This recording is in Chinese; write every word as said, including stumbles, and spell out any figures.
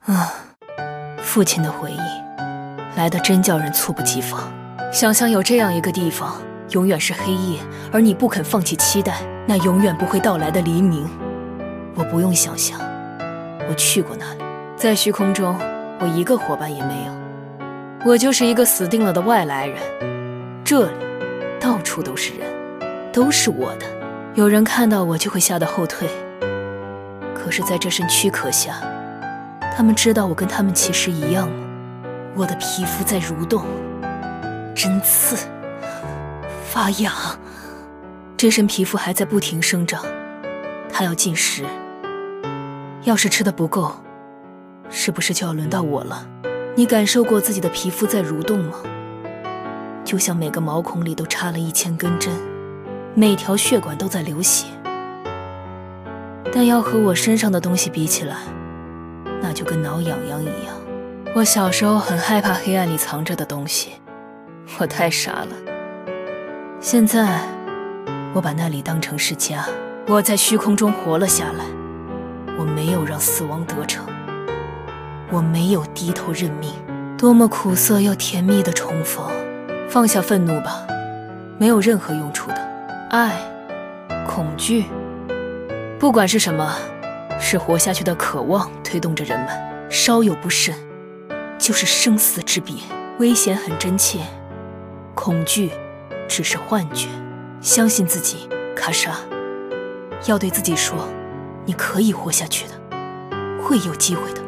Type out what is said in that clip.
啊，父亲的回忆来得真叫人猝不及防。想象有这样一个地方，永远是黑夜，而你不肯放弃期待那永远不会到来的黎明。我不用想象，我去过那里，在虚空中，我一个伙伴也没有，我就是一个死定了的外来人。这里到处都是人，都是我的，有人看到我就会吓得后退。可是在这身躯壳下，他们知道我跟他们其实一样吗？我的皮肤在蠕动，针刺发痒，这身皮肤还在不停生长，它要进食。要是吃的不够，是不是就要轮到我了？你感受过自己的皮肤在蠕动吗？就像每个毛孔里都插了一千根针，每条血管都在流血。但要和我身上的东西比起来，那就跟挠痒痒一样。我小时候很害怕黑暗里藏着的东西，我太傻了。现在我把那里当成是家，我在虚空中活了下来，我没有让死亡得逞，我没有低头认命。多么苦涩又甜蜜的重逢。放下愤怒吧，没有任何用处的。爱，恐惧，不管是什么，是活下去的渴望推动着人们，稍有不慎就是生死之别。危险很真切，恐惧只是幻觉。相信自己，卡莎，要对自己说，你可以活下去的，会有机会的。